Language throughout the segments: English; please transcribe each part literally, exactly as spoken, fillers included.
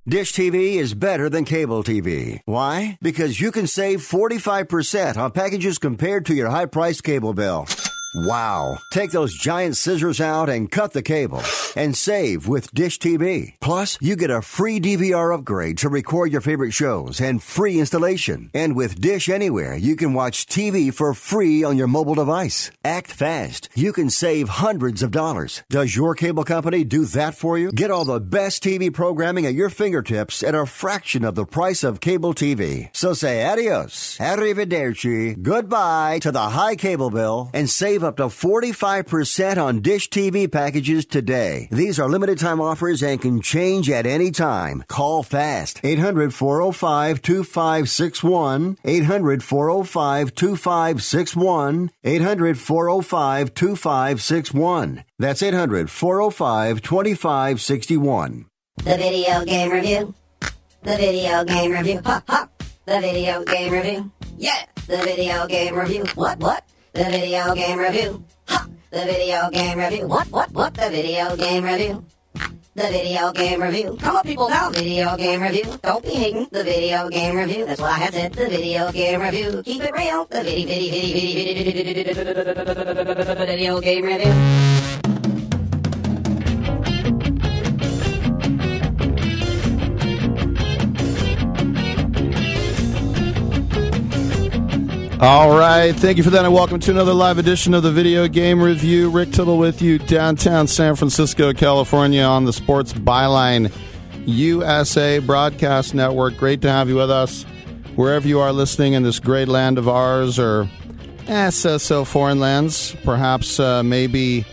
Dish T V is better than cable T V. Why? Because you can save forty-five percent on packages compared to your high-priced cable bill. Wow. Take those giant scissors out and cut the cable and save with Dish T V. Plus, you get a free D V R upgrade to record your favorite shows and free installation. And with Dish Anywhere, you can watch T V for free on your mobile device. Act fast. You can save hundreds of dollars. Does your cable company do that for you? Get all the best T V programming at your fingertips at a fraction of the price of cable T V. So say adios, arrivederci, goodbye to the high cable bill and save up to forty-five percent on Dish T V packages today. These are limited time offers and can change at any time. Call fast. eight hundred, four oh five, two five six one. eight hundred, four oh five, two five six one. eight hundred, four oh five, two five six one. That's eight hundred, four oh five, two five six one. The video game review. The video game review. Ha ha. The video game review. Yeah. The video game review. What what? The video game review. Ha! The video game review. What, what, what? The video game review. The video game review. Come on, people, now. Video game review. Don't be hating. The video game review. That's what I had said. The video game review. Keep it real. The video, video, video, video, video, video game review. All right, thank you for that, and welcome to another live edition of the Video Game Review. Rick Tittle with you, downtown San Francisco, California, on the Sports Byline U S A Broadcast Network. Great to have you with us, wherever you are listening in this great land of ours, or eh, so foreign lands, perhaps uh, maybe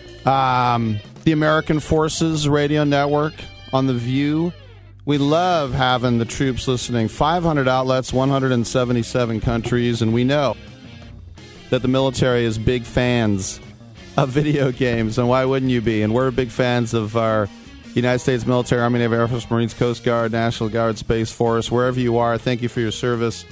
um, the American Forces Radio Network on The View. We love having the troops listening. five hundred outlets, one hundred seventy-seven countries, and we know that the military is big fans of video games, and why wouldn't you be? And we're big fans of our United States military, Army, Navy, Air Force, Marines, Coast Guard, National Guard, Space Force, wherever you are. Thank you for your service.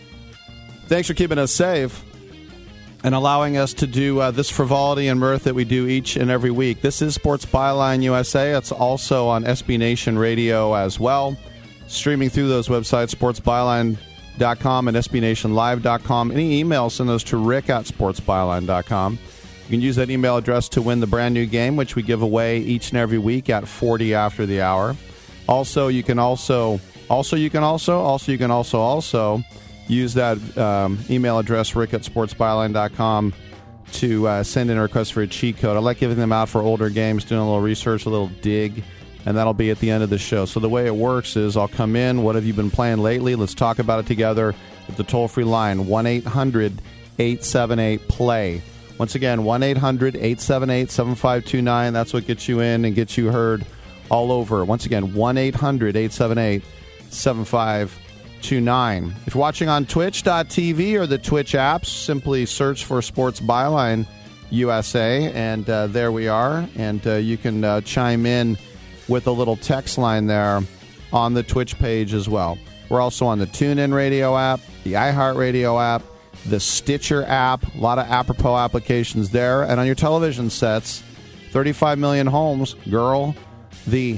Thanks for keeping us safe and allowing us to do uh, this frivolity and mirth that we do each and every week. This is Sports Byline U S A. It's also on S B Nation Radio as well. Streaming through those websites, sports byline dot com and S B Nation live dot com. Any emails, send those to rick at sports byline dot com. You can use that email address to win the brand new game, which we give away each and every week at forty after the hour. Also, you can also, also, you can also, also, you can also, also, use that um, email address, rick at sports byline dot com, to uh, send in a request for a cheat code. I like giving them out for older games, doing a little research, a little dig, and that'll be at the end of the show. So the way it works is I'll come in, what have you been playing lately? Let's talk about it together at the toll-free line, one eight hundred, eight seven eight, play. Once again, one eight hundred, eight seven eight, seven five two nine. That's what gets you in and gets you heard all over. Once again, one eight hundred, eight seven eight, seven five two nine. If you're watching on twitch dot t v or the Twitch apps, simply search for Sports Byline U S A, and uh, there we are. And uh, you can uh, chime in with a little text line there on the Twitch page as well. We're also on the TuneIn Radio app, the iHeartRadio app, the Stitcher app, a lot of apropos applications there. And on your television sets, thirty-five million homes, girl, the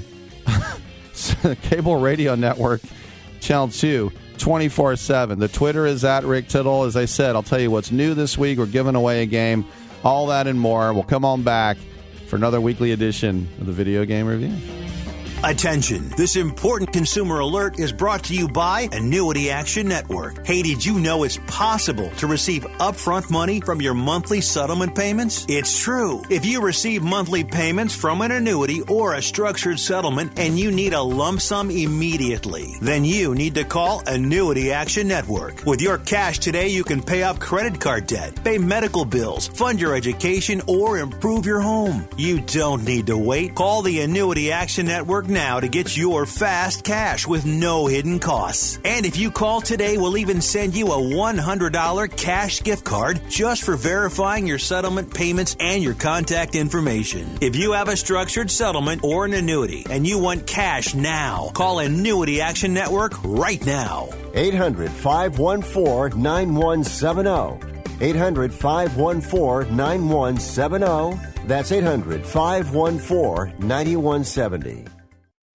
cable radio network, Channel two, twenty-four seven. The Twitter is at Rick Tittle. As I said, I'll tell you what's new this week. We're giving away a game. All that and more. We'll come on back for another weekly edition of the Video Game Review. Attention, this important consumer alert is brought to you by Annuity Action Network. Hey, did you know it's possible to receive upfront money from your monthly settlement payments? It's true. If you receive monthly payments from an annuity or a structured settlement and you need a lump sum immediately, then you need to call Annuity Action Network. With your cash today, you can pay off credit card debt, pay medical bills, fund your education, or improve your home. You don't need to wait. Call the Annuity Action Network now to get your fast cash with no hidden costs. And if you call today, we'll even send you a one hundred dollars cash gift card just for verifying your settlement payments and your contact information. If you have a structured settlement or an annuity and you want cash now, call Annuity Action Network right now. eight hundred, five one four, nine one seven zero. eight hundred, five one four, nine one seven zero. That's eight hundred, five one four, nine one seven zero.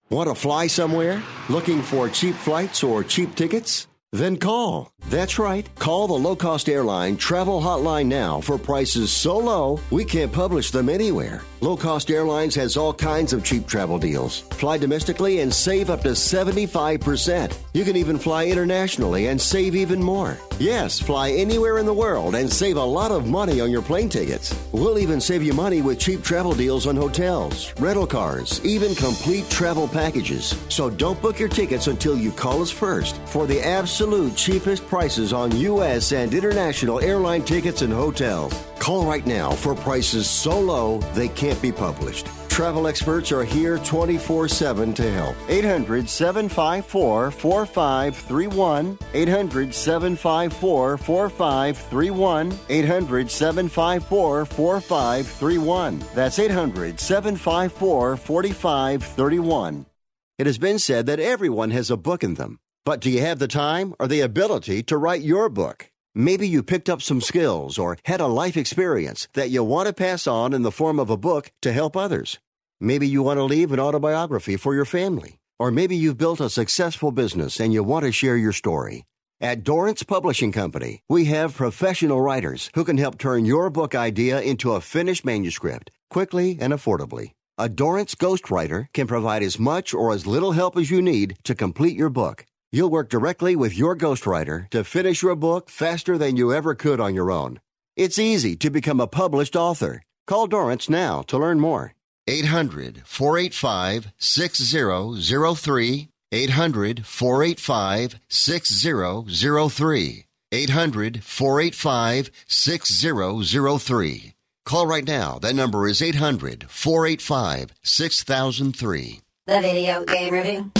Want to fly somewhere? Looking for cheap flights or cheap tickets? Then call. That's right. Call the low-cost airline travel hotline now for prices so low we can't publish them anywhere. Low Cost Airlines has all kinds of cheap travel deals. Fly domestically and save up to seventy-five percent. You can even fly internationally and save even more. Yes, fly anywhere in the world and save a lot of money on your plane tickets. We'll even save you money with cheap travel deals on hotels, rental cars, even complete travel packages. So don't book your tickets until you call us first for the absolute cheapest prices on U S and international airline tickets and hotels. Call right now for prices so low they can't be published. Travel experts are here twenty-four seven to help. eight hundred, seven five four, four five three one. eight hundred, seven five four, four five three one. eight hundred, seven five four, four five three one. That's eight hundred, seven five four, four five three one. It has been said that everyone has a book in them. But do you have the time or the ability to write your book? Maybe you picked up some skills or had a life experience that you want to pass on in the form of a book to help others. Maybe you want to leave an autobiography for your family. Or maybe you've built a successful business and you want to share your story. At Dorrance Publishing Company, we have professional writers who can help turn your book idea into a finished manuscript quickly and affordably. A Dorrance ghostwriter can provide as much or as little help as you need to complete your book. You'll work directly with your ghostwriter to finish your book faster than you ever could on your own. It's easy to become a published author. Call Dorrance now to learn more. eight hundred, four eight five, six zero zero three. eight hundred, four eight five, six zero zero three. eight hundred, four eight five, six zero zero three. Call right now. That number is eight hundred, four eight five, six thousand three. The Video Game Review.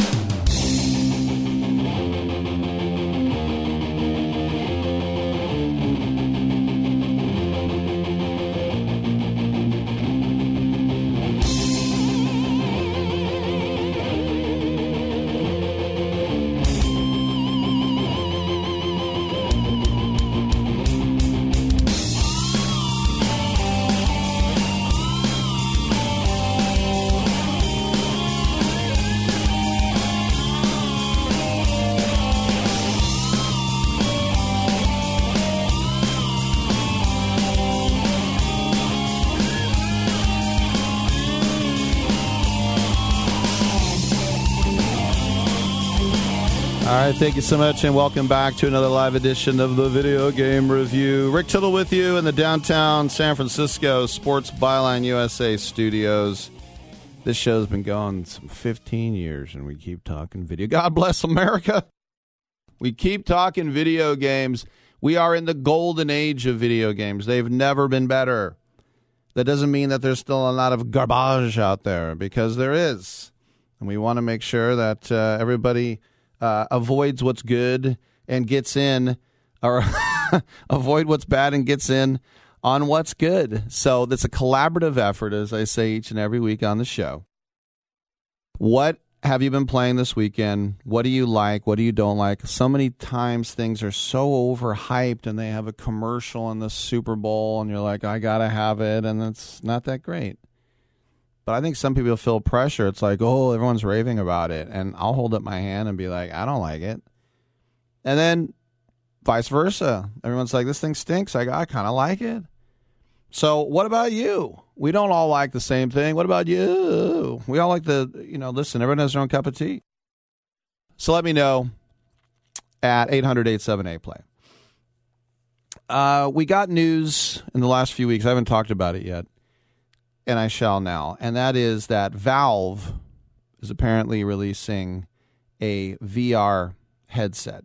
All right, thank you so much, and welcome back to another live edition of the Video Game Review. Rick Tittle with you in the downtown San Francisco Sports Byline U S A studios. This show's been going some fifteen years, and we keep talking video. God bless America. We keep talking video games. We are in the golden age of video games. They've never been better. That doesn't mean that there's still a lot of garbage out there, because there is. And we want to make sure that uh, everybody uh, avoids what's good and gets in, or avoid what's bad and gets in on what's good. So that's a collaborative effort, as I say each and every week on the show. What have you been playing this weekend? What do you like? What do you don't like? So many times things are so overhyped, and they have a commercial in the Super Bowl, and you're like, I got to have it, and it's not that great. But I think some people feel pressure. It's like, oh, everyone's raving about it, and I'll hold up my hand and be like, I don't like it. And then vice versa. Everyone's like, this thing stinks. I, I kind of like it. So what about you? We don't all like the same thing. What about you? We all like the, you know, listen, everyone has their own cup of tea. So let me know at eight hundred, eight seven eight, play. Uh, we got news in the last few weeks. I haven't talked about it yet, and I shall now. And that is that Valve is apparently releasing a V R headset.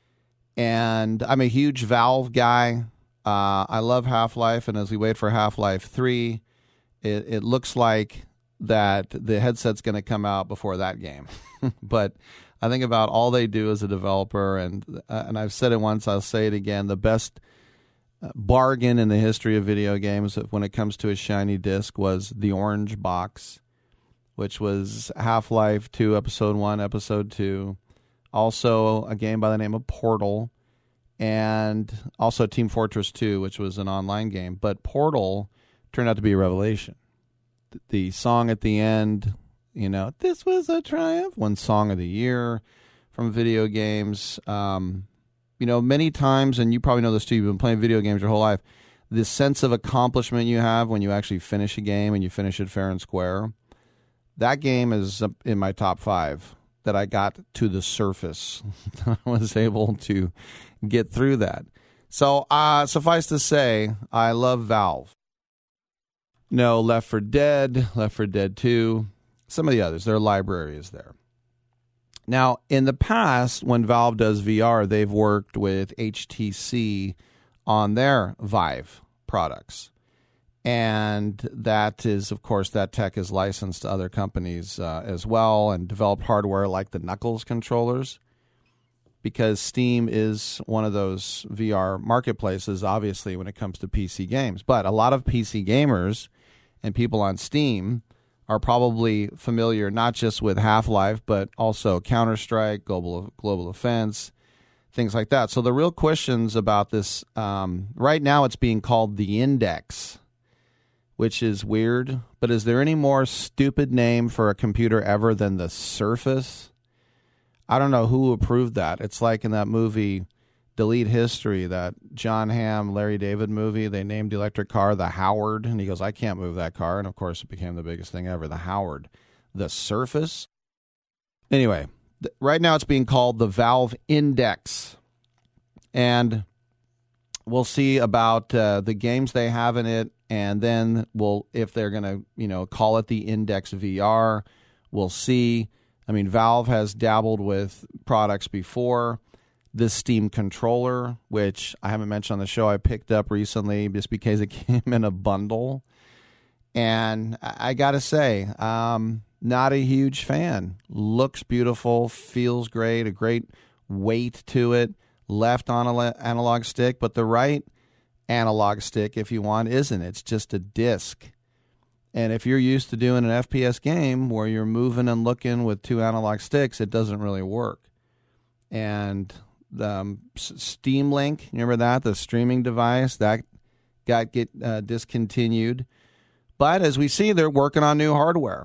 And I'm a huge Valve guy. Uh, I love Half-Life, and as we wait for Half-Life three, it, it looks like that the headset's going to come out before that game. But I think about all they do as a developer, and uh, and I've said it once, I'll say it again, the best bargain in the history of video games when it comes to a shiny disc was the orange box, which was Half-Life two, Episode one, Episode two. Also a game by the name of Portal. And also Team Fortress two, which was an online game. But Portal turned out to be a revelation. The song at the end You know, this was a triumph. Won Song of the Year from video games. Um, you know, many times, and you probably know this too, you've been playing video games your whole life, this sense of accomplishment you have when you actually finish a game and you finish it fair and square. That game is in my top five that I got to the surface. I was able to get through that. So uh, suffice to say, I love Valve. No, Left four Dead, Left four Dead two, some of the others. Their library is there. Now, in the past, when Valve does V R, they've worked with H T C on their Vive products. And that is, of course, that tech is licensed to other companies uh, as well and developed hardware like the Knuckles controllers, because Steam is one of those V R marketplaces, obviously, when it comes to P C games. But a lot of P C gamers and people on Steam are probably familiar not just with Half-Life, but also Counter-Strike, Global, Global Offense, things like that. So the real questions about this, um, right now it's being called the Index, which is weird. But is there any more stupid name for a computer ever than the Surface? I don't know who approved that. It's like in that movie Delete History, that John Hamm, Larry David movie. They named the electric car the Howard, and he goes, I can't move that car. And, of course, it became the biggest thing ever, the Howard. The Surface? Anyway, th- right now it's being called the Valve Index. And we'll see about uh, the games they have in it, and then we'll, if they're going to, you know, call it the Index V R, we'll see. I mean, Valve has dabbled with products before. This Steam controller, which I haven't mentioned on the show, I picked up recently just because it came in a bundle. And I, I got to say, um, not a huge fan. Looks beautiful, feels great, a great weight to it. Left on an analog stick, but the right analog stick, if you want, isn't. It's just a disc. And if you're used to doing an F P S game where you're moving and looking with two analog sticks, it doesn't really work. And the um, Steam Link, remember that? The streaming device, that got get uh, discontinued. But as we see, they're working on new hardware.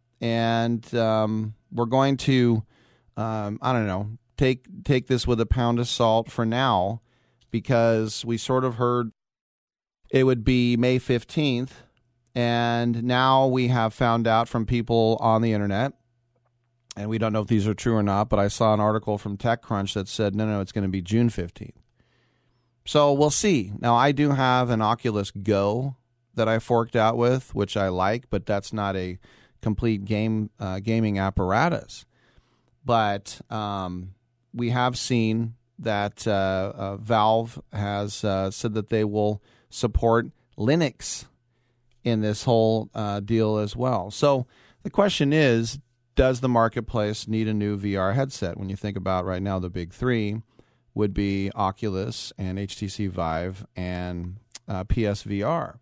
And um, we're going to, um, I don't know, take take this with a pound of salt for now, because we sort of heard it would be May fifteenth. And now we have found out from people on the internet, and we don't know if these are true or not, but I saw an article from TechCrunch that said, no, no, it's going to be June fifteenth. So we'll see. Now, I do have an Oculus Go that I forked out with, which I like, but that's not a complete game uh, gaming apparatus. But um, we have seen that uh, uh, Valve has uh, said that they will support Linux in this whole uh, deal as well. So the question is, does the marketplace need a new V R headset? When you think about right now, the big three would be Oculus and H T C Vive and uh, P S V R.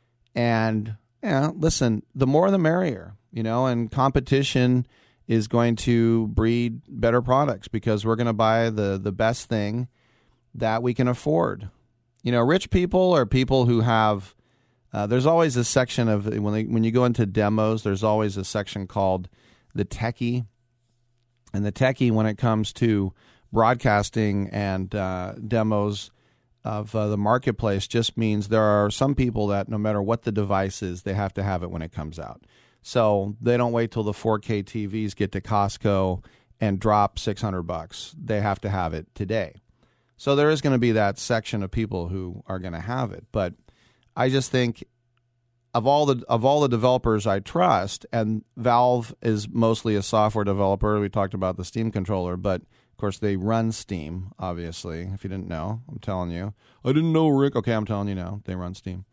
And, yeah, listen, the more the merrier, you know, and competition is going to breed better products, because we're going to buy the, the best thing that we can afford. You know, rich people are people who have, uh, there's always a section of, when they, when you go into demos, there's always a section called the techie. And the techie, when it comes to broadcasting and uh, demos of uh, the marketplace, just means there are some people that no matter what the device is, they have to have it when it comes out. So they don't wait till the four K T Vs get to Costco and drop six hundred bucks. They have to have it today. So there is going to be that section of people who are going to have it. But I just think of all the of all the developers I trust, and Valve is mostly a software developer. We talked about the Steam controller, but of course they run Steam, obviously. If you didn't know, I'm telling you. I didn't know, Rick. Okay, I'm telling you now. They run Steam.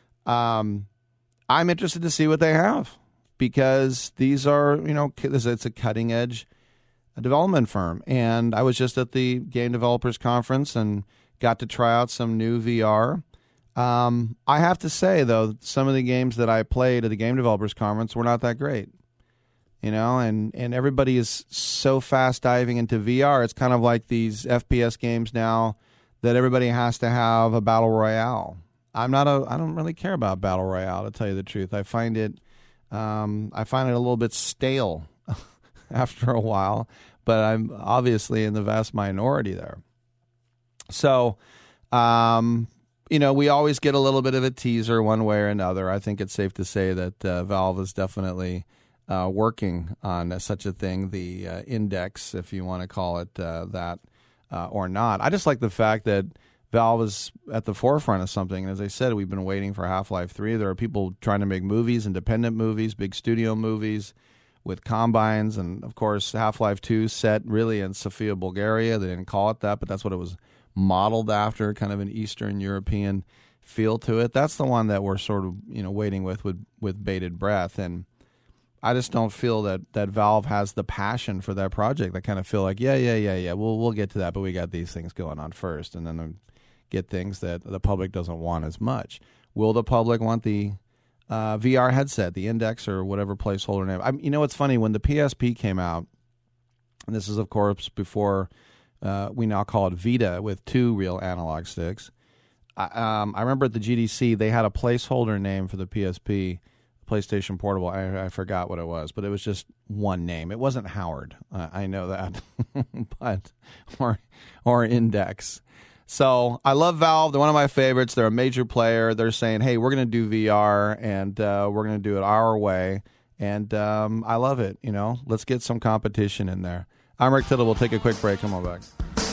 Um, I'm interested to see what they have, because these are, you know, it's a cutting edge development firm. And I was just at the Game Developers Conference and got to try out some new V R. Um, I have to say, though, some of the games that I played at the Game Developers Conference were not that great. You know, and, and everybody is so fast diving into V R. It's kind of like these F P S games now that everybody has to have a battle royale. I'm not a, I don't really care about battle royale, to tell you the truth. I find it Um, I find it a little bit stale after a while, but I'm obviously in the vast minority there. So, um, you know, we always get a little bit of a teaser one way or another. I think it's safe to say that uh, Valve is definitely uh, working on uh, such a thing, the uh, index, if you want to call it uh, that, uh, or not. I just like the fact that Valve is at the forefront of something. And as I said, we've been waiting for Half-Life three. There are people trying to make movies, independent movies, big studio movies with combines. And, of course, Half-Life two set really in Sofia, Bulgaria. They didn't call it that, but that's what it was modeled after, kind of an Eastern European feel to it. That's the one that we're sort of, you know, waiting with with, with bated breath. And I just don't feel that, that Valve has the passion for that project. I kind of feel like, yeah, yeah, yeah, yeah, we'll, we'll get to that, but we got these things going on first. And then get things that the public doesn't want as much. Will the public want the uh, V R headset, the Index, or whatever placeholder name? I, you know, it's funny, when the P S P came out, and this is, of course, before uh, we now call it Vita with two real analog sticks. I, um, I remember at the G D C, they had a placeholder name for the P S P, PlayStation Portable. I, I forgot what it was, but it was just one name. It wasn't Howard. Uh, I know that. but or or Index. So I love Valve. They're one of my favorites. They're a major player. They're saying, hey, we're going to do V R, and uh, we're going to do it our way. And um, I love it. You know, let's get some competition in there. I'm Rick Tittle. We'll take a quick break. Come on back.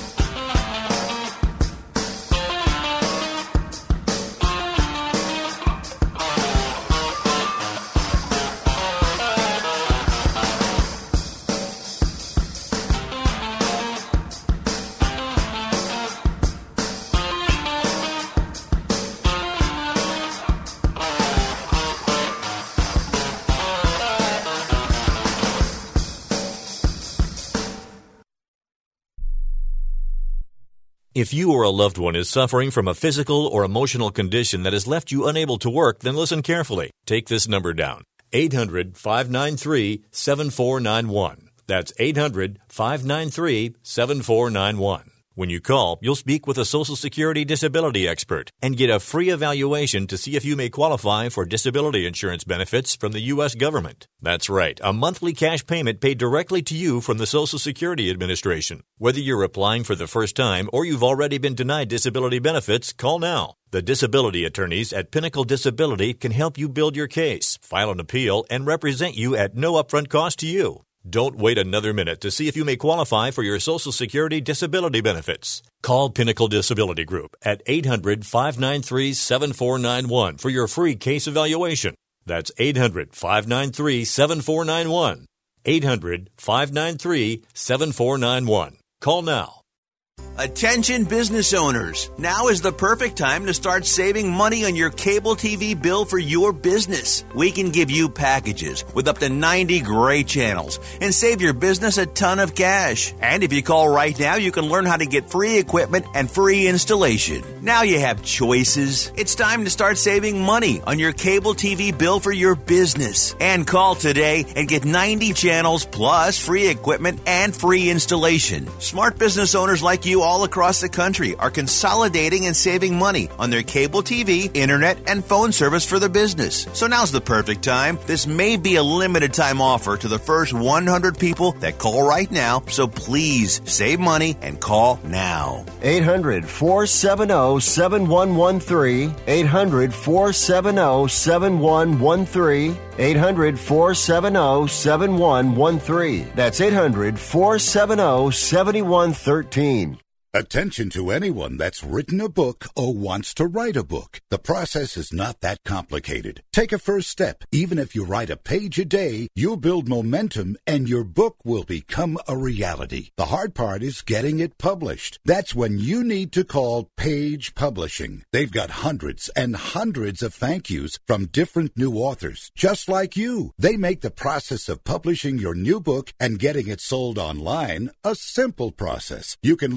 If you or a loved one is suffering from a physical or emotional condition that has left you unable to work, then listen carefully. Take this number down. eight hundred, five nine three, seven four nine one. That's eight hundred, five nine three, seven four nine one. When you call, you'll speak with a Social Security disability expert and get a free evaluation to see if you may qualify for disability insurance benefits from the U S government. That's right, a monthly cash payment paid directly to you from the Social Security Administration. Whether you're applying for the first time or you've already been denied disability benefits, call now. The disability attorneys at Pinnacle Disability can help you build your case, file an appeal, and represent you at no upfront cost to you. Don't wait another minute to see if you may qualify for your Social Security disability benefits. Call Pinnacle Disability Group at eight hundred, five nine three, seven four nine one for your free case evaluation. That's eight hundred, five nine three, seven four nine one. eight hundred, five nine three, seven four nine one. Call now. Attention business owners. Now is the perfect time to start saving money on your cable T V bill for your business. We can give you packages with up to ninety great channels and save your business a ton of cash. And if you call right now, you can learn how to get free equipment and free installation. Now you have choices. It's time to start saving money on your cable T V bill for your business. And call today and get ninety channels plus free equipment and free installation. Smart business owners like you all across the country are consolidating and saving money on their cable T V, internet, and phone service for their business. So now's the perfect time. This may be a limited time offer to the first one hundred people that call right now. So please save money and call now. eight hundred, four seven zero, seven one one three. eight hundred, four seven zero, seven one one three. eight hundred, four seven zero, seven one one three. That's eight hundred, four seven zero, seven one one three. Attention to anyone that's written a book or wants to write a book. The process is not that complicated. Take a first step. Even if you write a page a day, you'll build momentum and your book will become a reality. The hard part is getting it published. That's when you need to call Page Publishing. They've got hundreds and hundreds of thank yous from different new authors, just like you. They make the process of publishing your new book and getting it sold online a simple process. You can learn how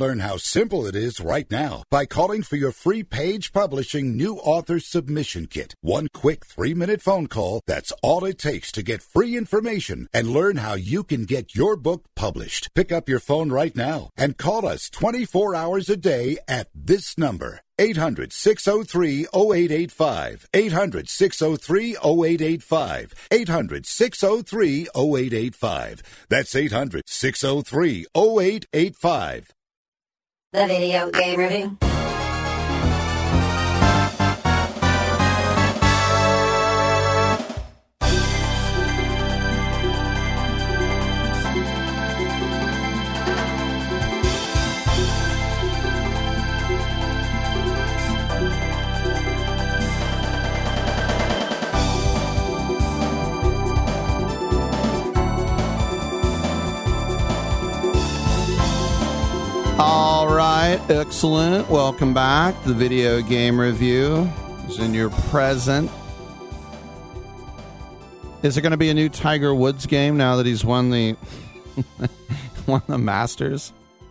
simple it is right now by calling for your free Page Publishing New Author Submission Kit. One quick three-minute phone call, that's all it takes to get free information and learn how you can get your book published. Pick up your phone right now and call us twenty-four hours a day at this number. eight hundred, six oh three, oh eight eight five. eight hundred, six oh three, oh eight eight five. eight hundred, six oh three, oh eight eight five. That's eight hundred, six oh three, oh eight eight five. The Video Game Review. All right, excellent. Welcome back. The Video Game Review is in your present. Is there going to be a new Tiger Woods game now that he's won the won the Masters?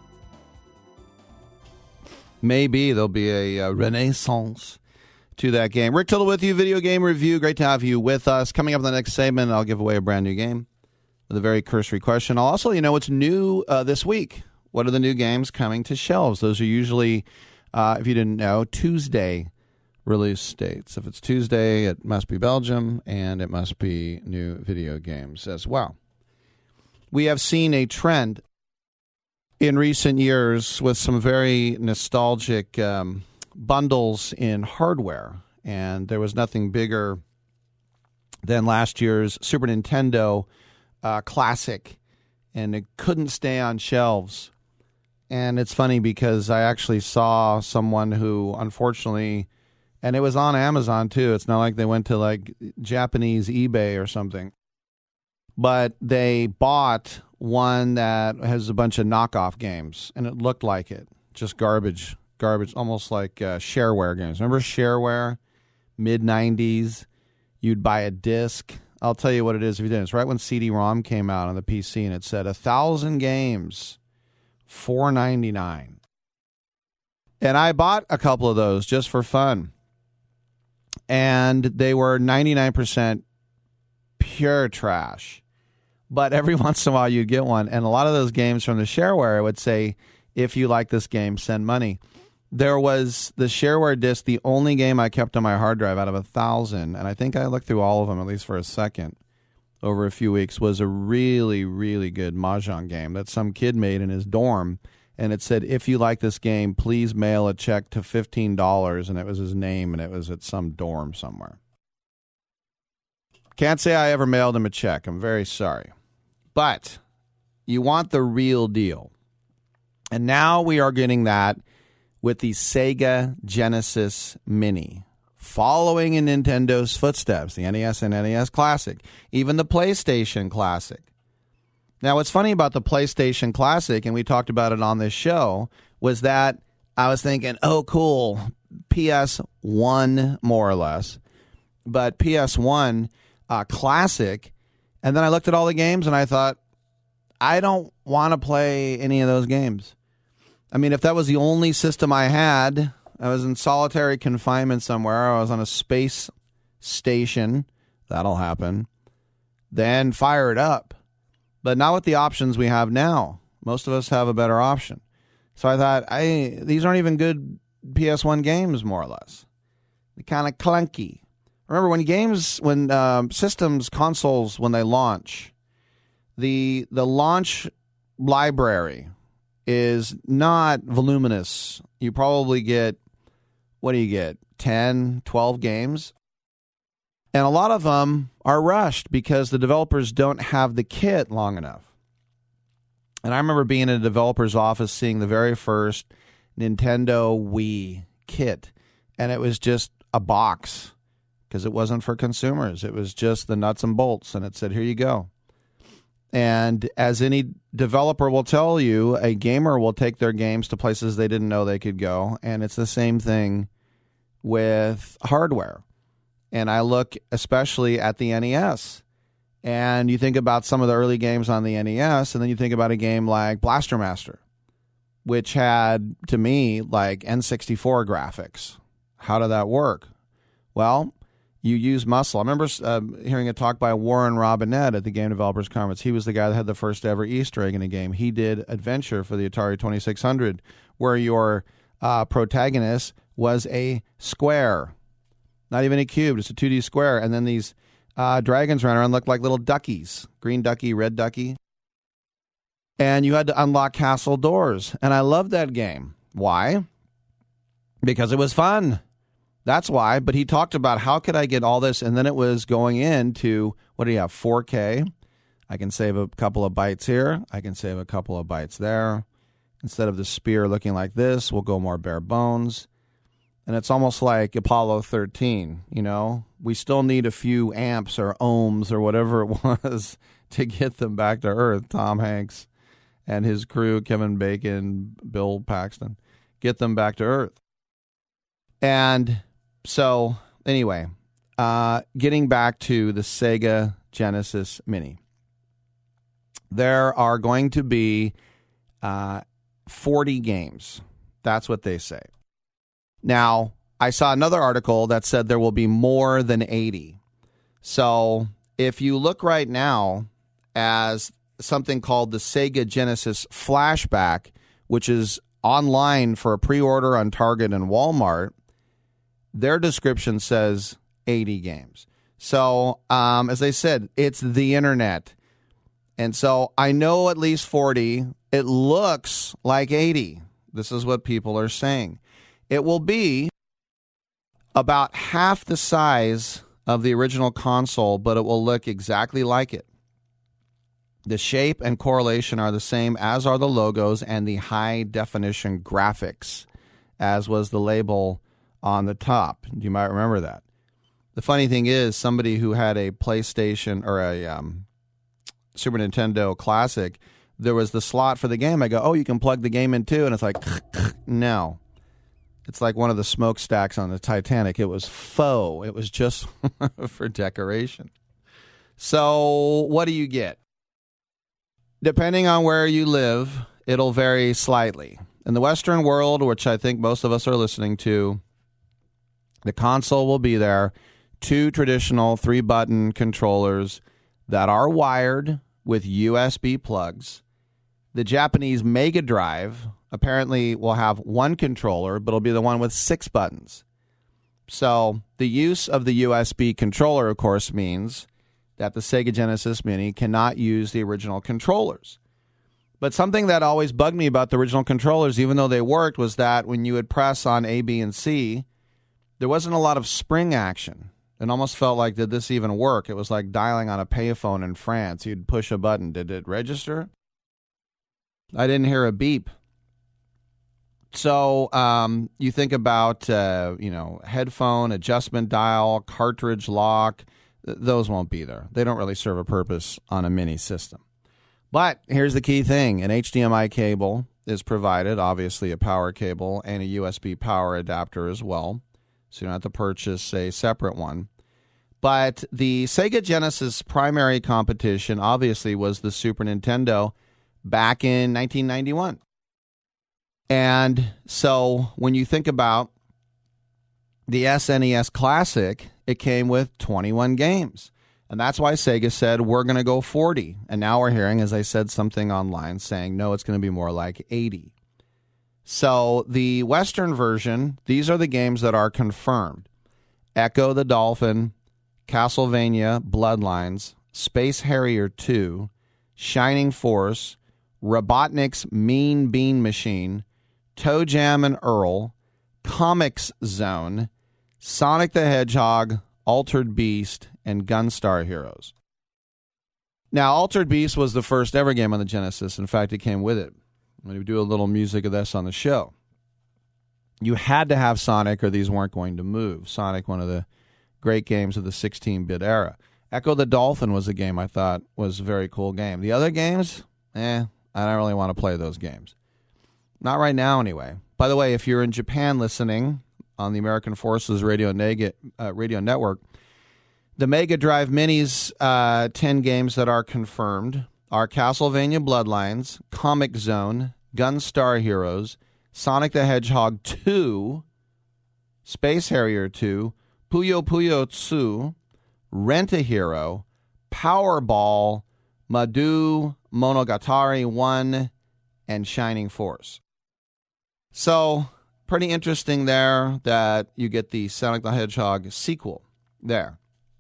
Maybe there'll be a, a renaissance to that game. Rick Tittle with you, Video Game Review. Great to have you with us. Coming up in the next segment, I'll give away a brand new game with a very cursory question. I'll also let you know what's new uh, this week. What are the new games coming to shelves? Those are usually, uh, if you didn't know, Tuesday release dates. If it's Tuesday, it must be Belgium, and it must be new video games as well. We have seen a trend in recent years with some very nostalgic um, bundles in hardware, and there was nothing bigger than last year's Super Nintendo uh, Classic, and it couldn't stay on shelves. And it's funny because I actually saw someone who, unfortunately, and it was on Amazon too. It's not like they went to like Japanese eBay or something. But they bought one that has a bunch of knockoff games, and it looked like it. Just garbage, garbage, almost like uh, shareware games. Remember shareware? mid nineties, you'd buy a disc. I'll tell you what it is if you didn't. It's right when C D ROM came out on the P C, and it said a thousand games. four ninety-nine. And I bought a couple of those just for fun. And they were ninety-nine percent pure trash. But every once in a while you'd get one. And a lot of those games from the shareware would say, if you like this game, send money. There was the shareware disc, the only game I kept on my hard drive out of a thousand. And I think I looked through all of them, at least for a second, over a few weeks, was a really, really good Mahjong game that some kid made in his dorm. And it said, if you like this game, please mail a check to fifteen dollars. And it was his name, and it was at some dorm somewhere. Can't say I ever mailed him a check. I'm very sorry. But you want the real deal. And now we are getting that with the Sega Genesis Mini. Following in Nintendo's footsteps, the N E S and N E S Classic, even the PlayStation Classic. Now, what's funny about the PlayStation Classic, and we talked about it on this show, was that I was thinking, oh, cool, P S one, more or less, but P S one uh, Classic, and then I looked at all the games, and I thought, I don't want to play any of those games. I mean, if that was the only system I had, I was in solitary confinement somewhere, I was on a space station, that'll happen, then fire it up. But not with the options we have now. Most of us have a better option. So I thought, I these aren't even good P S one games, more or less. They're kind of clunky. Remember, when games, when um, systems, consoles, when they launch, the the launch library is not voluminous. You probably get, what do you get, ten, twelve games? And a lot of them are rushed because the developers don't have the kit long enough. And I remember being in a developer's office seeing the very first Nintendo Wii kit. And it was just a box because it wasn't for consumers. It was just the nuts and bolts. And it said, here you go. And as any developer will tell you, a gamer will take their games to places they didn't know they could go. And it's the same thing with hardware. And I look especially at the N E S. And you think about some of the early games on the N E S, and then you think about a game like Blaster Master. which had, to me, like N sixty-four graphics. How did that work? Well, you use muscle. I remember uh, hearing a talk by Warren Robinette at the Game Developers Conference. He was the guy that had the first ever Easter egg in a game. He did Adventure for the Atari twenty-six hundred, where your uh, protagonist was a square, not even a cube, just a two D square. And then these uh, dragons ran around, looked like little duckies, green ducky, red ducky. And you had to unlock castle doors. And I loved that game. Why? Because it was fun. That's why. But he talked about how could I get all this, and then it was going into, what do you have, four K? I can save a couple of bytes here. I can save a couple of bytes there. Instead of the spear looking like this, we'll go more bare bones. And it's almost like Apollo thirteen, you know? We still need a few amps or ohms or whatever it was to get them back to Earth. Tom Hanks and his crew, Kevin Bacon, Bill Paxton, get them back to Earth. And so, anyway, uh, getting back to the Sega Genesis Mini. There are going to be uh, forty games. That's what they say. Now, I saw another article that said there will be more than eighty. So, if you look right now as something called the Sega Genesis Flashback, which is online for a pre-order on Target and Walmart, their description says eighty games. So, um, as I said, it's the internet. And so I know at least forty. It looks like eighty. This is what people are saying. It will be about half the size of the original console, but it will look exactly like it. The shape and correlation are the same, as are the logos and the high-definition graphics, as was the label on the top. You might remember that. The funny thing is, somebody who had a PlayStation or a um, Super Nintendo Classic, there was the slot for the game. I go, oh, you can plug the game in too. And it's like, no. It's like one of the smokestacks on the Titanic. It was faux. It was just for decoration. So what do you get? Depending on where you live, it'll vary slightly. In the Western world, which I think most of us are listening to, the console will be there. Two traditional three-button controllers that are wired with U S B plugs. The Japanese Mega Drive apparently will have one controller, but it'll be the one with six buttons. So the use of the U S B controller, of course, means that the Sega Genesis Mini cannot use the original controllers. But something that always bugged me about the original controllers, even though they worked, was that when you would press on A, B, and C, there wasn't a lot of spring action. It almost felt like, did this even work? It was like dialing on a payphone in France. You'd push a button. Did it register? I didn't hear a beep. So um, you think about, uh, you know, headphone, adjustment dial, cartridge lock. Th- those won't be there. They don't really serve a purpose on a mini system. But here's the key thing. An H D M I cable is provided, obviously a power cable, and a U S B power adapter as well. So you don't have to purchase a separate one. But the Sega Genesis primary competition, obviously, was the Super Nintendo back in nineteen ninety-one. And so when you think about the S N E S Classic, it came with twenty-one games. And that's why Sega said, we're going to go forty. And now we're hearing, as I said, something online saying, no, it's going to be more like eighty. So the Western version, these are the games that are confirmed. Echo the Dolphin, Castlevania Bloodlines, Space Harrier two, Shining Force, Robotnik's Mean Bean Machine, Toe Jam and Earl, Comics Zone, Sonic the Hedgehog, Altered Beast, and Gunstar Heroes. Now, Altered Beast was the first ever game on the Genesis. In fact, it came with it. I'm going to do a little music of this on the show. You had to have Sonic or these weren't going to move. Sonic, one of the great games of the sixteen-bit era. Echo the Dolphin was a game I thought was a very cool game. The other games, eh, I don't really want to play those games. Not right now, anyway. By the way, if you're in Japan listening on the American Forces Radio, Neg- uh, Radio Network, the Mega Drive Mini's uh, ten games that are confirmed are Castlevania Bloodlines, Comic Zone, Gunstar Heroes, Sonic the Hedgehog two, Space Harrier two, Puyo Puyo two, Rent-A-Hero, Powerball, Madou Monogatari one, and Shining Force. So, pretty interesting there that you get the Sonic the Hedgehog sequel there.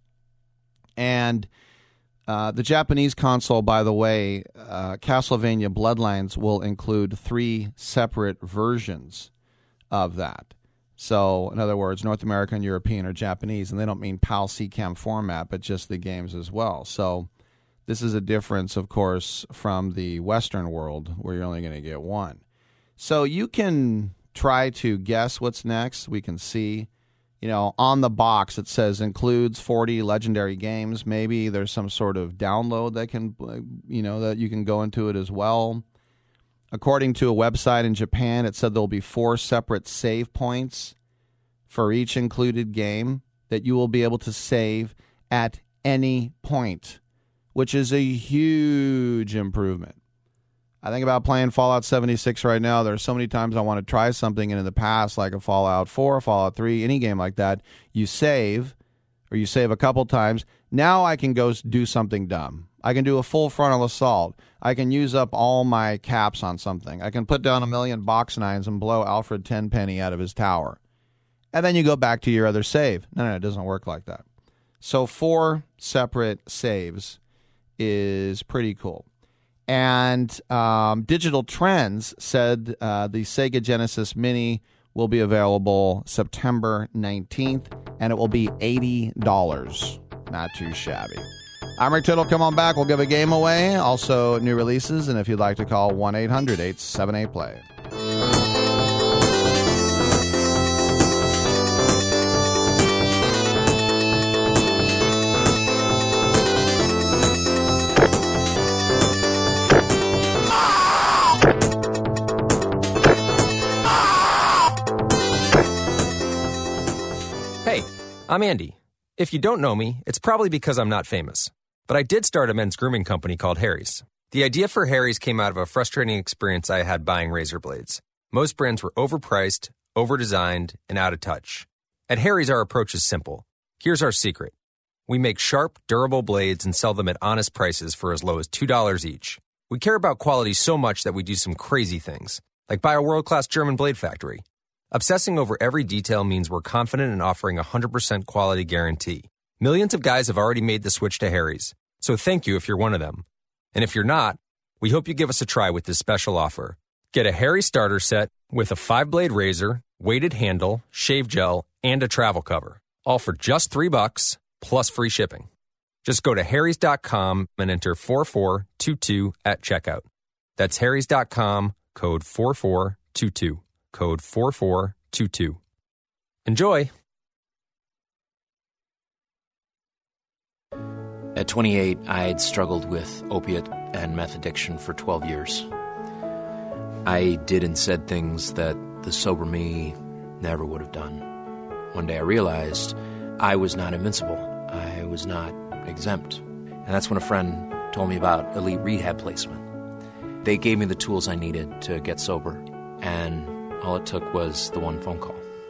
And uh, the Japanese console, by the way, uh, Castlevania Bloodlines will include three separate versions of that. So, in other words, North American, European, or Japanese, and they don't mean PAL C CAM format, but just the games as well. So, this is a difference, of course, from the Western world, where you're only going to get one. So, you can try to guess what's next. We can see, you know, on the box it says includes forty legendary games. Maybe there's some sort of download that can, you know, that you can go into it as well. According to a website in Japan, it said there'll be four separate save points for each included game that you will be able to save at any point, which is a huge improvement. I think about playing Fallout seventy-six right now. There's so many times I want to try something, and in the past, like a Fallout four, Fallout three, any game like that, you save, or you save a couple times. Now I can go do something dumb. I can do a full frontal assault. I can use up all my caps on something. I can put down a million box nines and blow Alfred Tenpenny out of his tower. And then you go back to your other save. No, no, it doesn't work like that. So four separate saves is pretty cool. And um, Digital Trends said uh, the Sega Genesis Mini will be available September nineteenth, and it will be eighty dollars. Not too shabby. I'm Rick Tittle. Come on back. We'll give a game away. Also, new releases. And if you'd like to call, one eight hundred eight seven eight play. Hey, I'm Andy. If you don't know me, it's probably because I'm not famous. But I did start a men's grooming company called Harry's. The idea for Harry's came out of a frustrating experience I had buying razor blades. Most brands were overpriced, overdesigned, and out of touch. At Harry's, our approach is simple. Here's our secret. We make sharp, durable blades and sell them at honest prices for as low as two dollars each. We care about quality so much that we do some crazy things, like buy a world-class German blade factory. Obsessing over every detail means we're confident in offering a one hundred percent quality guarantee. Millions of guys have already made the switch to Harry's, so thank you if you're one of them. And if you're not, we hope you give us a try with this special offer. Get a Harry starter set with a five-blade razor, weighted handle, shave gel, and a travel cover, all for just three bucks plus free shipping. Just go to harrys dot com and enter four four two two at checkout. That's harrys dot com, code four four two two, code four four two two. Enjoy! At twenty-eight, I had struggled with opiate and meth addiction for twelve years. I did and said things that the sober me never would have done. One day I realized I was not invincible. I was not exempt. And that's when a friend told me about Elite Rehab Placement. They gave me the tools I needed to get sober, and all it took was the one phone call.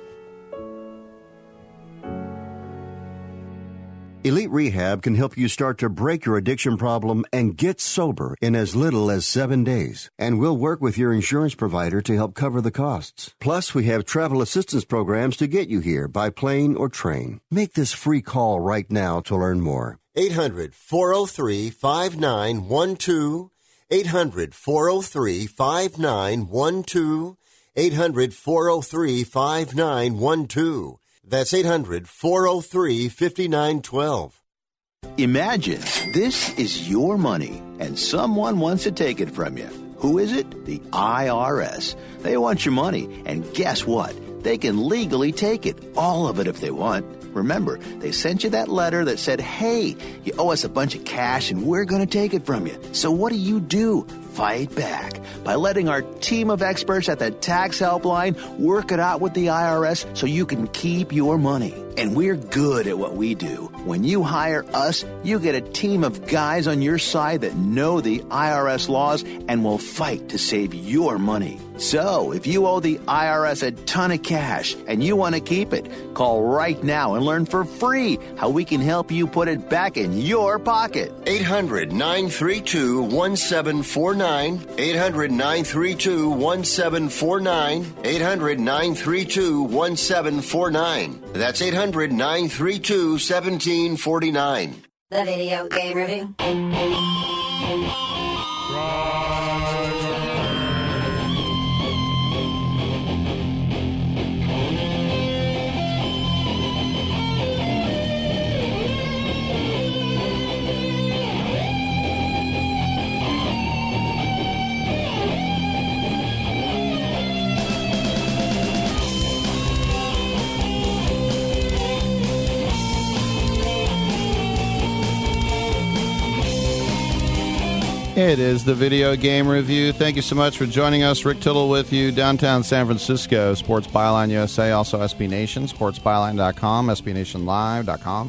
Elite Rehab can help you start to break your addiction problem and get sober in as little as seven days. And we'll work with your insurance provider to help cover the costs. Plus, we have travel assistance programs to get you here by plane or train. Make this free call right now to learn more. eight hundred, four oh three, five nine one two. eight hundred, four oh three, five nine one two. eight hundred, four oh three, five nine one two. That's eight hundred, four oh three, five nine one two. Imagine this is your money and someone wants to take it from you. Who is it? The I R S. They want your money, and guess what? They can legally take it, all of it if they want. Remember, they sent you that letter that said, hey, you owe us a bunch of cash and we're going to take it from you. So what do you do? Fight back by letting our team of experts at the Tax Helpline work it out with the I R S so you can keep your money. And we're good at what we do. When you hire us, you get a team of guys on your side that know the I R S laws and will fight to save your money. So, if you owe the I R S a ton of cash and you want to keep it, call right now and learn for free how we can help you put it back in your pocket. eight hundred nine three two one seven four nine. eight hundred nine three two one seven four nine. eight hundred nine three two one seven four nine. That's eight hundred nine three two one seven four nine. The Video Game Review. It is the Video Game Review. Thank you so much for joining us. Rick Tittle with you, downtown San Francisco, Sports Byline U S A, also S B Nation, sports byline dot com, S B Nation live dot com.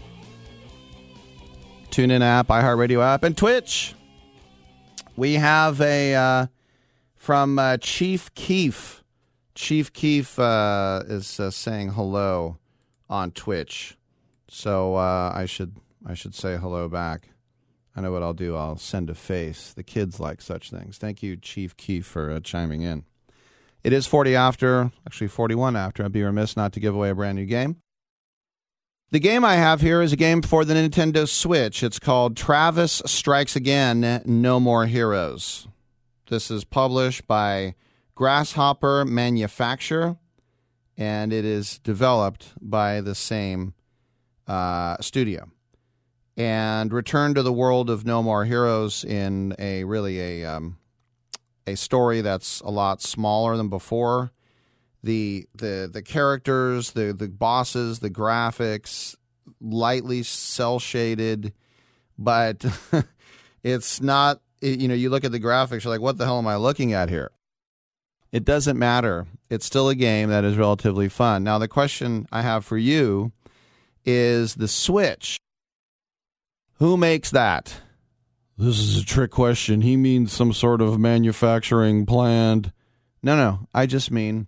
TuneIn app, iHeartRadio app, and Twitch. We have a, uh, from uh, Chief Keef. Chief Keef uh, is uh, saying hello on Twitch. So uh, I should I should say hello back. I know what I'll do. I'll send a face. The kids like such things. Thank you, Chief Keef, for uh, chiming in. It is forty after, actually forty-one after. I'd be remiss not to give away a brand new game. The game I have here is a game for the Nintendo Switch. It's called Travis Strikes Again, No More Heroes. This is published by Grasshopper Manufacture, and it is developed by the same uh, studio. And return to the world of No More Heroes in a really a um, a story that's a lot smaller than before. The the the characters, the the bosses, the graphics, lightly cel shaded, but it's not. It, you know, you look at the graphics, you're like, what the hell am I looking at here? It doesn't matter. It's still a game that is relatively fun. Now, the question I have for you is the Switch. Who makes that? This is a trick question. He means some sort of manufacturing plant. No, no. I just mean,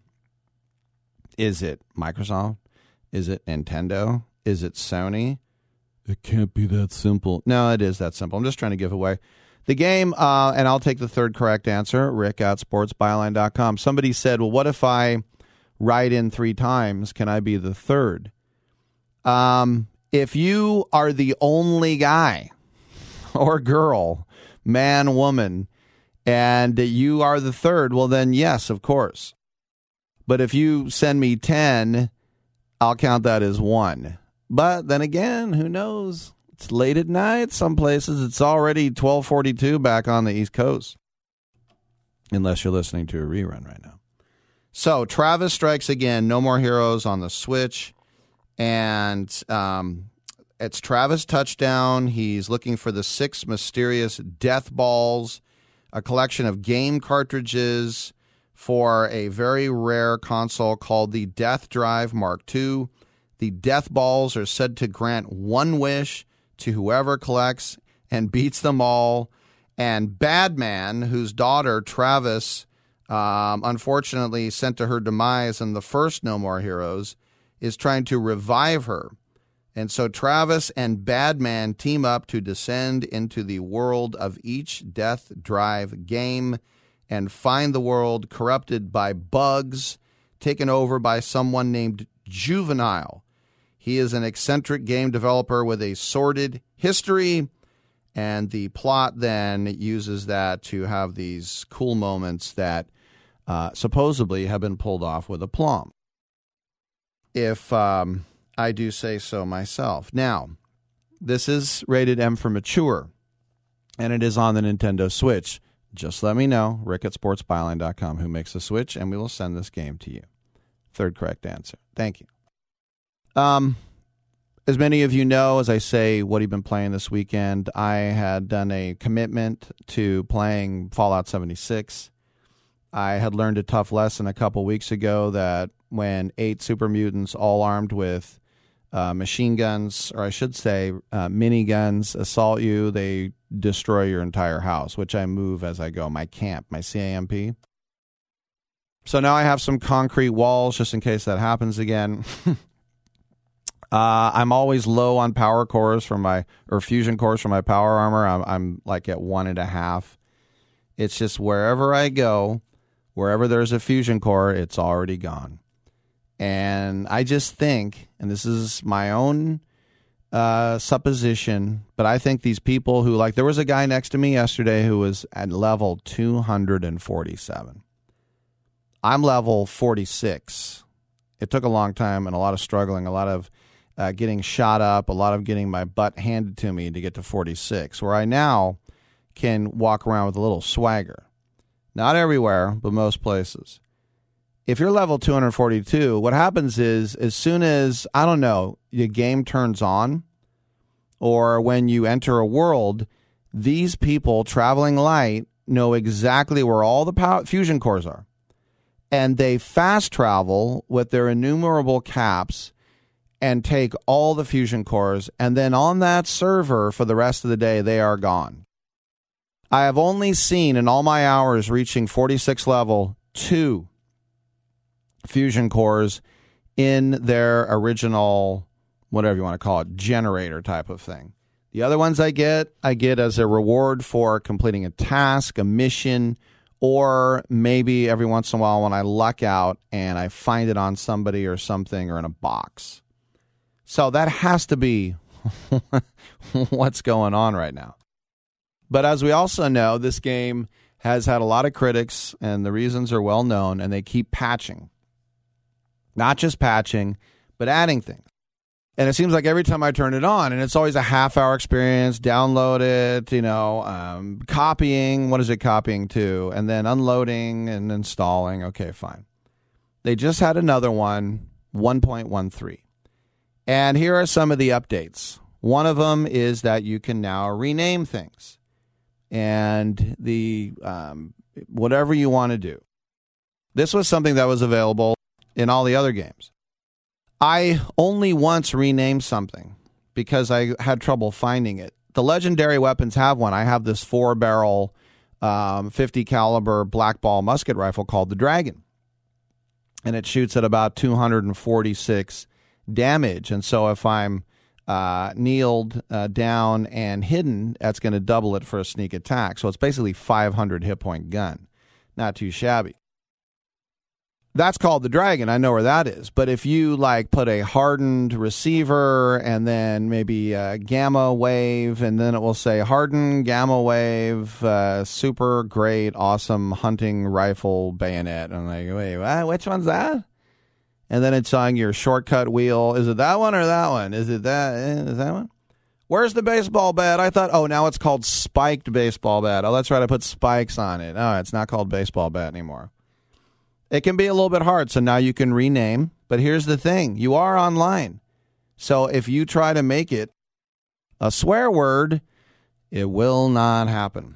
is it Microsoft? Is it Nintendo? Is it Sony? It can't be that simple. No, it is that simple. I'm just trying to give away the game, uh, and I'll take the third correct answer, Rick at sports byline dot com. Somebody said, well, what if I write in three times? Can I be the third? Um... If you are the only guy or girl, man, woman, and you are the third, well, then, yes, of course. But if you send me ten, I'll count that as one. But then again, who knows? It's late at night. Some places it's already twelve forty-two back on the East Coast. Unless you're listening to a rerun right now. So, Travis Strikes Again, No More Heroes on the Switch. And um, it's Travis Touchdown. He's looking for the six mysterious death balls, a collection of game cartridges for a very rare console called the Death Drive Mark two. The death balls are said to grant one wish to whoever collects and beats them all. And Badman, whose daughter, Travis, um, unfortunately sent to her demise in the first No More Heroes, is trying to revive her. And so Travis and Badman team up to descend into the world of each Death Drive game and find the world corrupted by bugs, taken over by someone named Juvenile. He is an eccentric game developer with a sordid history, and the plot then uses that to have these cool moments that uh, supposedly have been pulled off with aplomb. If um, I do say so myself. Now, this is rated M for mature, and it is on the Nintendo Switch. Just let me know, Rick at sports byline dot com, who makes the Switch, and we will send this game to you. Third correct answer. Thank you. Um, As many of you know, as I say, what have you been playing this weekend? I had done a commitment to playing Fallout seventy-six. I had learned a tough lesson a couple weeks ago that when eight super mutants, all armed with uh, machine guns, or I should say uh, miniguns, assault you, they destroy your entire house, which I move as I go, my camp, my C A M P. So now I have some concrete walls just in case that happens again. Uh, I'm always low on power cores for my, or fusion cores for my power armor. I'm, I'm like at one and a half. It's just wherever I go, wherever there's a fusion core, it's already gone. And I just think, and this is my own uh, supposition, but I think these people who, like, there was a guy next to me yesterday who was at level two hundred forty-seven. I'm level forty-six. It took a long time and a lot of struggling, a lot of Uh, getting shot up, a lot of getting my butt handed to me to get to forty-six, where I now can walk around with a little swagger. Not everywhere, but most places. If you're level two hundred forty-two, what happens is as soon as, I don't know, the game turns on, or when you enter a world, these people traveling light know exactly where all the power, fusion cores are. And they fast travel with their innumerable caps and take all the fusion cores, and then on that server for the rest of the day, they are gone. I have only seen in all my hours reaching forty-six level two fusion cores in their original, whatever you want to call it, generator type of thing. The other ones I get, I get as a reward for completing a task, a mission, or maybe every once in a while when I luck out and I find it on somebody or something or in a box. So that has to be what's going on right now. But as we also know, this game has had a lot of critics, and the reasons are well known, and they keep patching. Not just patching, but adding things. And it seems like every time I turn it on, and it's always a half-hour experience, download it, you know, um, copying, what is it copying to? And then unloading and installing. Okay, fine. They just had another one, one point one three. And here are some of the updates. One of them is that you can now rename things. And the um, whatever you want to do. This was something that was available in all the other games. I only once renamed something because I had trouble finding it. The legendary weapons have one. I have this four-barrel, um, fifty caliber black ball musket rifle called the Dragon. And it shoots at about two hundred forty-six damage, and so if I'm uh, kneeled uh, down and hidden, that's going to double it for a sneak attack. So it's basically five hundred hit point gun. Not too shabby. That's called the Dragon. I know where that is. But if you like put a hardened receiver and then maybe a gamma wave, and then it will say hardened gamma wave, uh, super great, awesome hunting rifle bayonet. And I'm like, wait, what? Which one's that? And then it's on your shortcut wheel. Is it that one or that one? Is it that? Is that one? Where's the baseball bat? I thought, oh, now it's called spiked baseball bat. Oh, that's right. I put spikes on it. Oh, it's not called baseball bat anymore. It can be a little bit hard, so now you can rename. But here's the thing. You are online. So if you try to make it a swear word, it will not happen.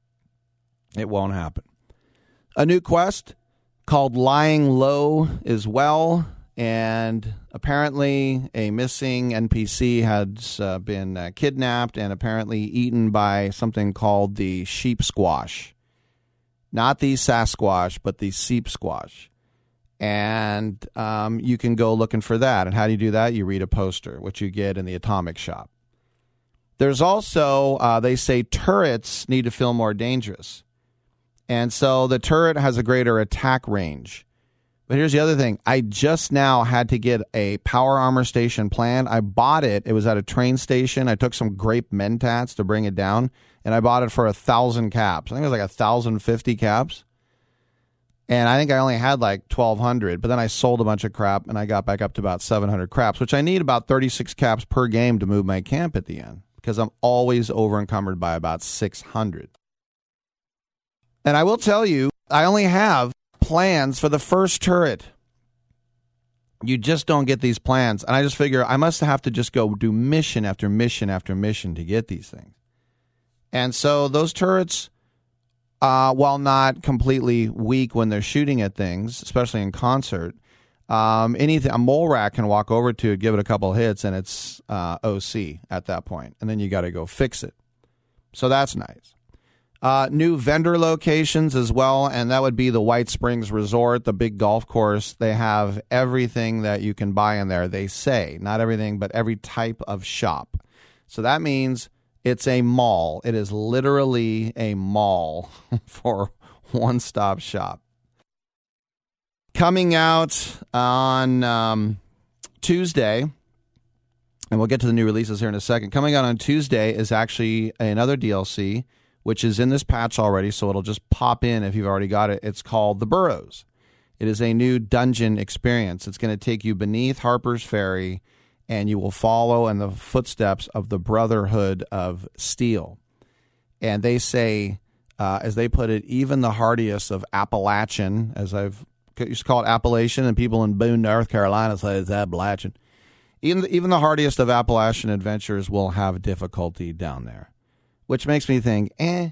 It won't happen. A new quest called Lying Low as well, and apparently a missing N P C has uh, been uh, kidnapped and apparently eaten by something called the sheep squash. Not the Sasquatch, but the sheep squash. And um, you can go looking for that. And how do you do that? You read a poster, which you get in the Atomic Shop. There's also, uh, they say turrets need to feel more dangerous. And so the turret has a greater attack range. But here's the other thing. I just now had to get a power armor station plan. I bought it. It was at a train station. I took some grape mentats to bring it down, and I bought it for a thousand caps. I think it was like a thousand fifty caps. And I think I only had like twelve hundred, but then I sold a bunch of crap, and I got back up to about seven hundred craps, which I need about thirty-six caps per game to move my camp at the end, because I'm always over encumbered by about six hundred. And I will tell you, I only have plans for the first turret. You just don't get these plans. And I just figure I must have to just go do mission after mission after mission to get these things. And so those turrets, uh, while not completely weak when they're shooting at things, especially in concert, um, anything a mole rat can walk over to it, give it a couple hits, and it's uh, O C at that point. And then you got to go fix it. So that's nice. Uh, new vendor locations as well, and that would be the White Springs Resort, the big golf course. They have everything that you can buy in there. They say, not everything, but every type of shop. So that means it's a mall. It is literally a mall for one-stop shop. Coming out on um, Tuesday, and we'll get to the new releases here in a second. Coming out on Tuesday is actually another D L C, which is in this patch already, so it'll just pop in if you've already got it. It's called The Burrows. It is a new dungeon experience. It's going to take you beneath Harper's Ferry, and you will follow in the footsteps of the Brotherhood of Steel. And they say, uh, as they put it, even the hardiest of Appalachian, as I've used to call it Appalachian, and people in Boone, North Carolina say it's Appalachian. Even the, even the hardiest of Appalachian adventurers will have difficulty down there. Which makes me think, eh.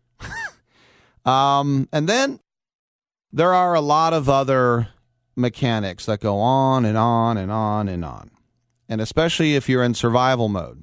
um, and then there are a lot of other mechanics that go on and on and on and on. And especially if you're in survival mode.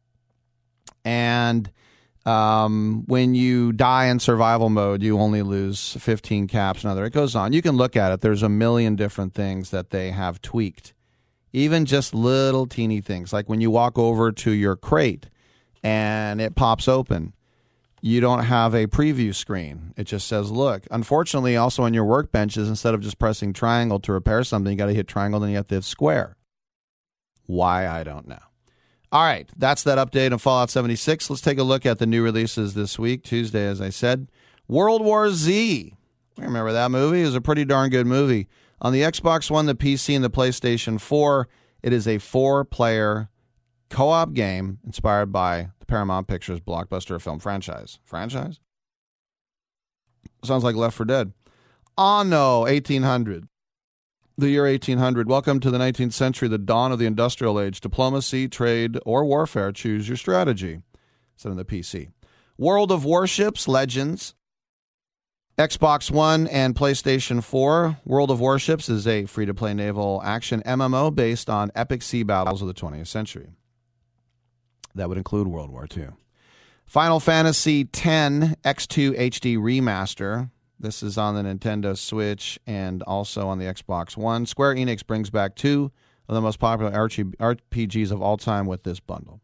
And um, when you die in survival mode, you only lose fifteen caps and other. It goes on. You can look at it. There's a million different things that they have tweaked. Even just little teeny things. Like when you walk over to your crate and it pops open, you don't have a preview screen. It just says, look. Unfortunately, also on your workbenches, instead of just pressing triangle to repair something, you got to hit triangle, then you have to hit square. Why, I don't know. All right, that's that update on Fallout seventy-six. Let's take a look at the new releases this week. Tuesday, as I said, World War Z. I remember that movie. It was a pretty darn good movie. On the Xbox One, the P C, and the PlayStation four, it is a four-player co-op game inspired by the Paramount Pictures blockbuster film franchise. Franchise? Sounds like Left four Dead. Anno eighteen hundred. The year eighteen hundred. Welcome to the nineteenth century, the dawn of the industrial age. Diplomacy, trade, or warfare. Choose your strategy. It's on the P C. World of Warships, Legends. Xbox One and PlayStation four. World of Warships is a free-to-play naval action M M O based on epic sea battles of the twentieth century. That would include World War Two. Final Fantasy X X two H D Remaster. This is on the Nintendo Switch and also on the Xbox One. Square Enix brings back two of the most popular R P Gs of all time with this bundle.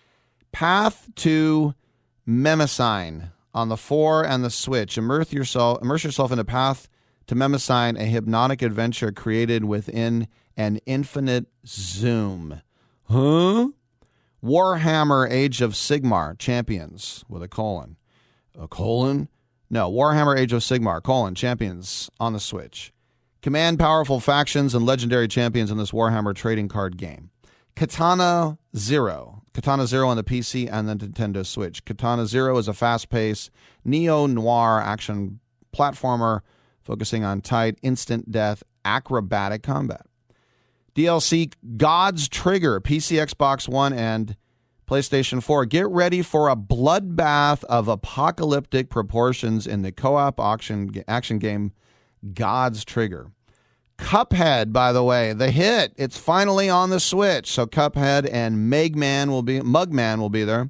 Path to Memesine on the four and the Switch. Immerse yourself, immerse yourself in a Path to Memesine, a hypnotic adventure created within an infinite zoom. Huh? Warhammer Age of Sigmar Champions with a colon. A colon? No, Warhammer Age of Sigmar, colon, Champions on the Switch. Command powerful factions and legendary champions in this Warhammer trading card game. Katana Zero. Katana Zero on the P C and the Nintendo Switch. Katana Zero is a fast-paced, neo-noir action platformer focusing on tight, instant death, acrobatic combat. D L C God's Trigger, P C, Xbox One, and PlayStation four. Get ready for a bloodbath of apocalyptic proportions in the co-op action, action game God's Trigger. Cuphead, by the way, the hit. It's finally on the Switch. So Cuphead and Megman will be, Mugman will be there.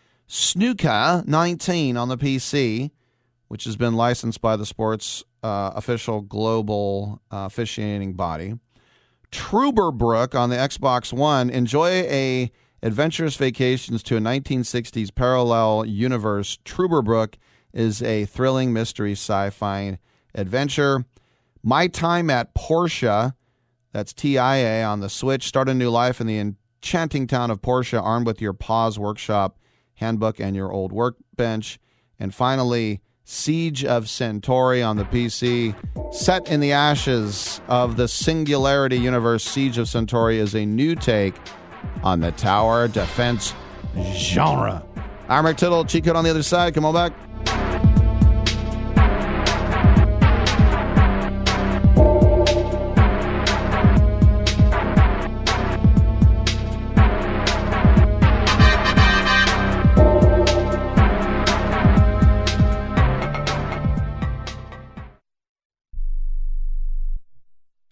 Snooker nineteen on the P C, which has been licensed by the sports uh, official global uh, officiating body. Truberbrook on the Xbox One. Enjoy a adventurous vacations to a nineteen sixties parallel universe. Truberbrook is a thrilling mystery sci-fi adventure. My Time at Portia, that's T I A on the Switch. Start a new life in the enchanting town of Portia, armed with your Paws Workshop handbook and your old workbench. And finally, Siege of Centauri on the P C. Set in the ashes of the Singularity universe, Siege of Centauri is a new take on the tower defense genre. I'm Rick Tittle, cheat code on the other side. Come on back.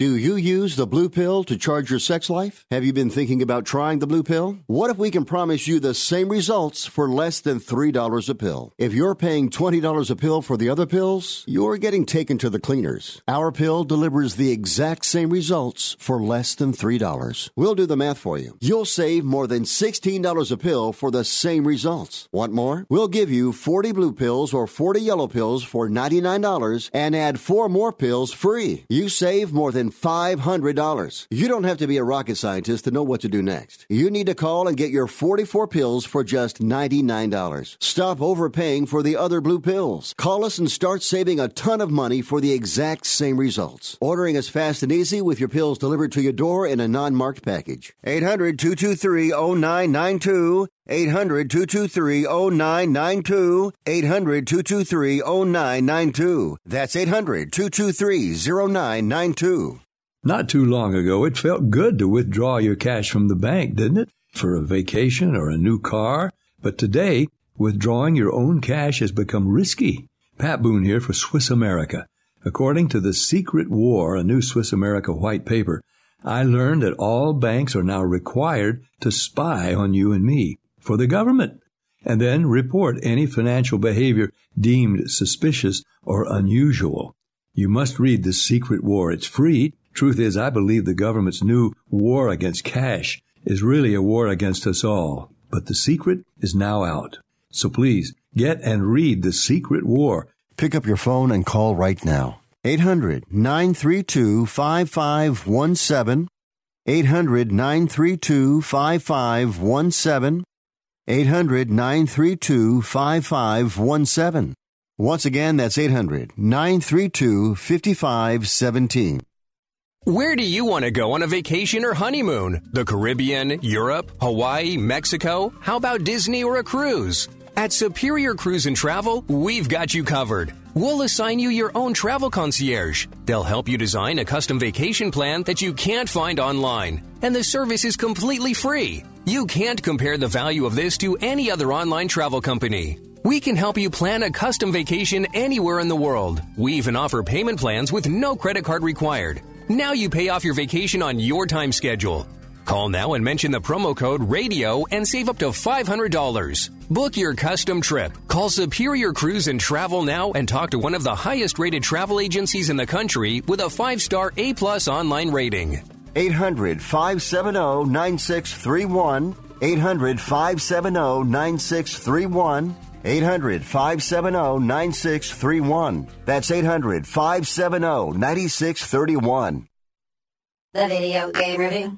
Do you use the blue pill to charge your sex life? Have you been thinking about trying the blue pill? What if we can promise you the same results for less than three dollars a pill? If you're paying twenty dollars a pill for the other pills, you're getting taken to the cleaners. Our pill delivers the exact same results for less than three dollars. We'll do the math for you. You'll save more than sixteen dollars a pill for the same results. Want more? We'll give you forty blue pills or forty yellow pills for ninety-nine dollars and add four more pills free. You save more than five hundred dollars. You don't have to be a rocket scientist to know what to do next. You need to call and get your forty-four pills for just ninety-nine dollars. Stop overpaying for the other blue pills. Call us and start saving a ton of money for the exact same results. Ordering is fast and easy with your pills delivered to your door in a non-marked package. eight hundred, two two three, zero nine nine two. eight hundred, two two three, zero nine nine two. eight hundred, two two three, zero nine nine two. That's eight hundred, two two three, zero nine nine two. Not too long ago, it felt good to withdraw your cash from the bank, didn't it? For a vacation or a new car. But today, withdrawing your own cash has become risky. Pat Boone here for Swiss America. According to The Secret War, a new Swiss America white paper, I learned that all banks are now required to spy on you and me for the government, and then report any financial behavior deemed suspicious or unusual. You must read The Secret War. It's free. Truth is, I believe the government's new war against cash is really a war against us all. But the secret is now out. So please, get and read The Secret War. Pick up your phone and call right now. eight hundred, nine three two, five five one seven. eight hundred, nine three two, five five one seven. eight hundred, nine three two, five five one seven. Once again, that's eight hundred, nine three two, five five one seven. Where do you want to go on a vacation or honeymoon? The Caribbean, Europe, Hawaii, Mexico? How about Disney or a cruise? At Superior Cruise and Travel, we've got you covered. We'll assign you your own travel concierge. They'll help you design a custom vacation plan that you can't find online. And the service is completely free. You can't compare the value of this to any other online travel company. We can help you plan a custom vacation anywhere in the world. We even offer payment plans with no credit card required. Now you pay off your vacation on your time schedule. Call now and mention the promo code RADIO and save up to five hundred dollars. Book your custom trip. Call Superior Cruise and Travel now and talk to one of the highest rated travel agencies in the country with a five-star A-plus online rating. eight hundred, five seven zero, nine six three one. eight hundred, five seven zero, nine six three one. eight hundred, five seven zero, nine six three one. That's eight hundred, five seven zero, nine six three one. The Video Game Review.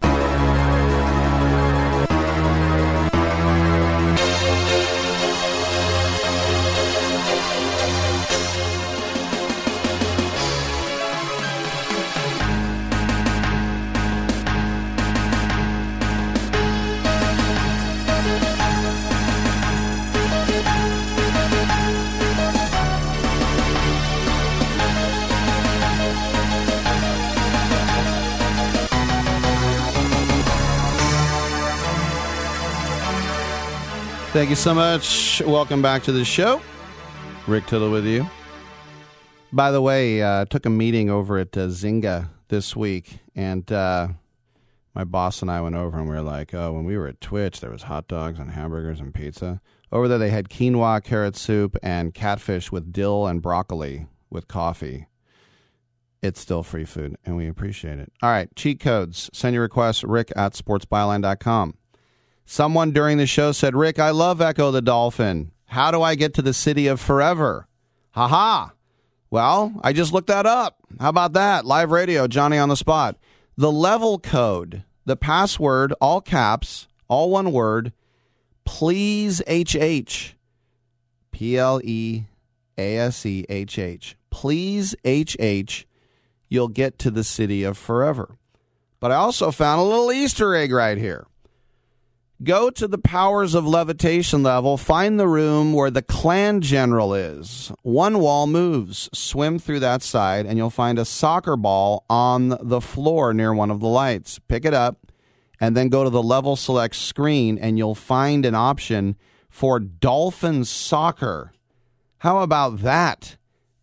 Thank you so much. Welcome back to the show. Rick Tittle with you. By the way, I uh, took a meeting over at uh, Zynga this week, and uh, my boss and I went over, and we were like, oh, when we were at Twitch, there was hot dogs and hamburgers and pizza. Over there, they had quinoa, carrot soup, and catfish with dill and broccoli with coffee. It's still free food, and we appreciate it. All right, cheat codes. Send your requests, rick at sports byline dot com. Someone during the show said, Rick, I love Echo the Dolphin. How do I get to the city of forever? Ha-ha. Well, I just looked that up. How about that? Live radio, Johnny on the spot. The level code, the password, all caps, all one word, please H H. P L E A S E H H. Please H H. You'll get to the city of forever. But I also found a little Easter egg right here. Go to the Powers of Levitation level, find the room where the clan general is. One wall moves. Swim through that side, and you'll find a soccer ball on the floor near one of the lights. Pick it up, and then go to the level select screen, and you'll find an option for Dolphin Soccer. How about that?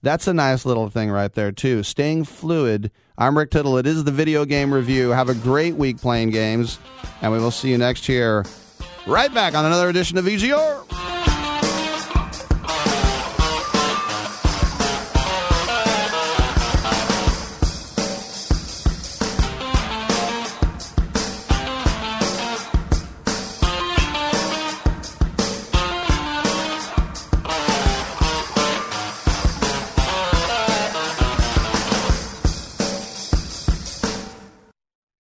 That's a nice little thing right there, too. Staying fluid. I'm Rick Tittle. It is the Video Game Review. Have a great week playing games, and we will see you next year right back on another edition of V G R.